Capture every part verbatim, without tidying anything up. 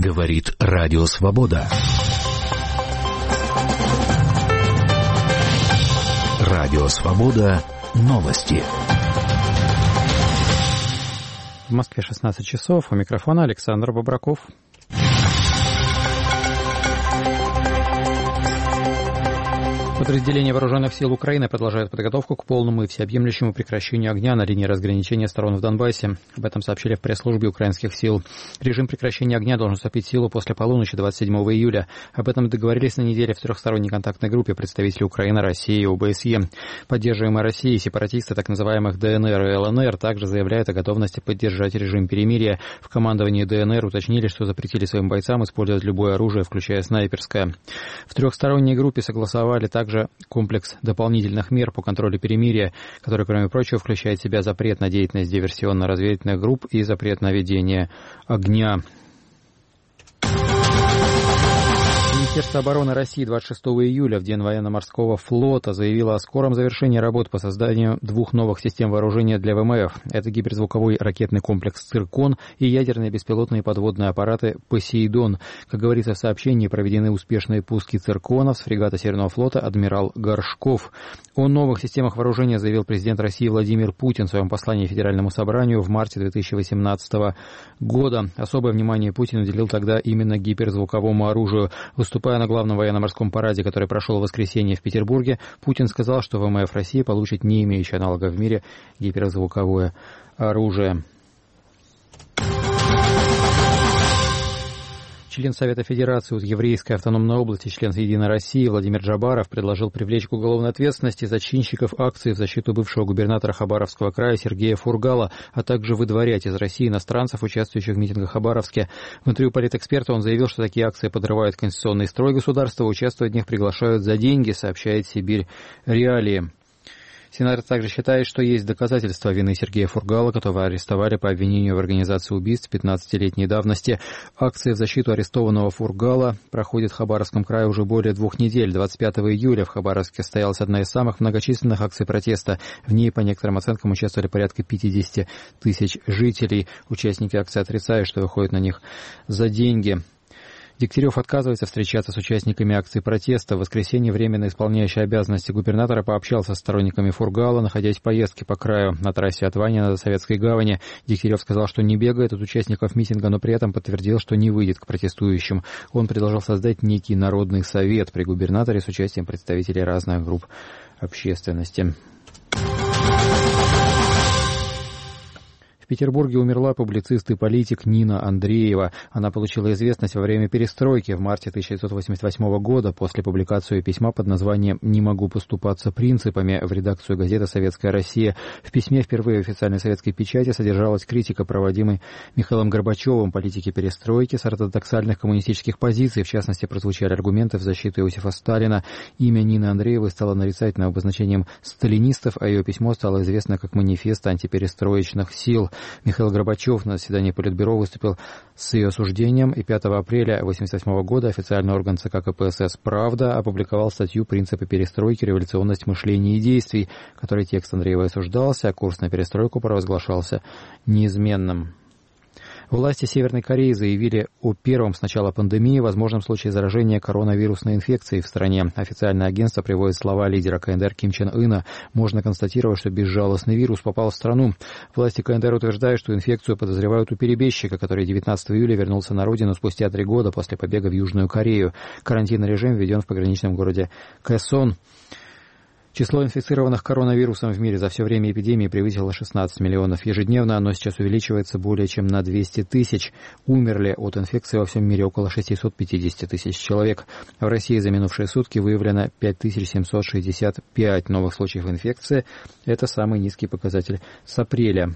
Говорит Радио Свобода. Радио Свобода. Новости. В Москве шестнадцать часов. У микрофона Александр Бобраков. Подразделения вооруженных сил Украины продолжают подготовку к полному и всеобъемлющему прекращению огня на линии разграничения сторон в Донбассе. Об этом сообщили в пресс-службе украинских сил. Режим прекращения огня должен вступить в силу после полуночи двадцать седьмого июля. Об этом договорились на неделе в трехсторонней контактной группе представителей Украины, России и ОБСЕ. Поддерживаемые Россией сепаратисты так называемых ДНР и ЛНР также заявляют о готовности поддержать режим перемирия. В командовании ДНР уточнили, что запретили своим бойцам использовать любое оружие, включая снайперское. В трехсторонней группе согласовали также также комплекс дополнительных мер по контролю перемирия, который, кроме прочего, включает в себя запрет на деятельность диверсионно-разведывательных групп и запрет на ведение огня. Министерство обороны России двадцать шестого июля, в День военно-морского флота, заявило о скором завершении работ по созданию двух новых систем вооружения для ВМФ. Это гиперзвуковой ракетный комплекс «Циркон» и ядерные беспилотные подводные аппараты «Посейдон». Как говорится в сообщении, проведены успешные пуски «Цирконов» с фрегата Северного флота «Адмирал Горшков». О новых системах вооружения заявил президент России Владимир Путин в своем послании Федеральному собранию в марте две тысячи восемнадцатого года. Особое внимание Путин уделил тогда именно гиперзвуковому оружию. Выступая на главном военно-морском параде, который прошел в воскресенье в Петербурге, Путин сказал, что ВМФ России получит не имеющее аналога в мире гиперзвуковое оружие. Член Совета Федерации от Еврейской автономной области, член «Единой России» Владимир Джабаров предложил привлечь к уголовной ответственности зачинщиков акций в защиту бывшего губернатора Хабаровского края Сергея Фургала, а также выдворять из России иностранцев, участвующих в митингах в Хабаровске. В интервью политэксперта он заявил, что такие акции подрывают конституционный строй государства, участвовать в них приглашают за деньги, сообщает «Сибирь Реалии». Сенатор также считает, что есть доказательства вины Сергея Фургала, которого арестовали по обвинению в организации убийств пятнадцатилетней давности. Акции в защиту арестованного Фургала проходят в Хабаровском крае уже более двух недель. двадцать пятого июля в Хабаровске состоялась одна из самых многочисленных акций протеста. В ней, по некоторым оценкам, участвовали порядка пятьдесят тысяч жителей. Участники акции отрицают, что выходят на них за деньги. Дегтярев отказывается встречаться с участниками акции протеста. В воскресенье временно исполняющий обязанности губернатора пообщался с сторонниками Фургала, находясь в поездке по краю на трассе от Ванина до Советской гавани. Дегтярев сказал, что не бегает от участников митинга, но при этом подтвердил, что не выйдет к протестующим. Он предложил создать некий народный совет при губернаторе с участием представителей разных групп общественности. В Петербурге умерла публицист и политик Нина Андреева. Она получила известность во время перестройки в марте тысяча девятьсот восемьдесят восьмого года после публикации письма под названием «Не могу поступаться принципами» в редакцию газеты «Советская Россия». В письме впервые в официальной советской печати содержалась критика, проводимой Михаилом Горбачевым, политики перестройки с ортодоксальных коммунистических позиций. В частности, прозвучали аргументы в защиту Иосифа Сталина. Имя Нины Андреевой стало нарицательным обозначением сталинистов, а ее письмо стало известно как манифест антиперестроечных сил. Михаил Горбачев на заседании Политбюро выступил с ее осуждением, и пятого апреля тысяча девятьсот восемьдесят восьмого года официальный орган ЦК КПСС «Правда» опубликовал статью «Принципы перестройки, революционность мышления и действий», в которой текст Андреева осуждался, а курс на перестройку провозглашался неизменным. Власти Северной Кореи заявили о первом с начала пандемии возможном случае заражения коронавирусной инфекцией в стране. Официальное агентство приводит слова лидера КНДР Ким Чен Ына. Можно констатировать, что безжалостный вирус попал в страну. Власти КНДР утверждают, что инфекцию подозревают у перебежчика, который девятнадцатого июля вернулся на родину спустя три года после побега в Южную Корею. Карантинный режим введен в пограничном городе Кэсон. Число инфицированных коронавирусом в мире за все время эпидемии превысило шестнадцать миллионов. Ежедневно оно сейчас увеличивается более чем на двести тысяч. Умерли от инфекции во всем мире около шестьсот пятьдесят тысяч человек. В России за минувшие сутки выявлено пять тысяч семьсот шестьдесят пять новых случаев инфекции. Это самый низкий показатель с апреля.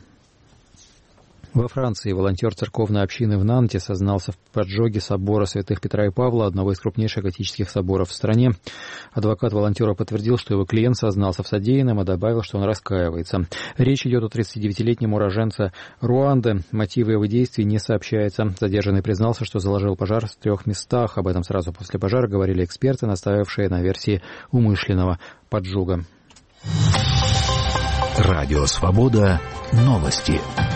Во Франции волонтер церковной общины в Нанте сознался в поджоге собора святых Петра и Павла, одного из крупнейших готических соборов в стране. Адвокат волонтера подтвердил, что его клиент сознался в содеянном, и добавил, что он раскаивается. Речь идет о тридцатидевятилетнем уроженце Руанды. Мотивы его действий не сообщается. Задержанный признался, что заложил пожар в трех местах. Об этом сразу после пожара говорили эксперты, настаивавшие на версии умышленного поджога. Радио «Свобода». Новости.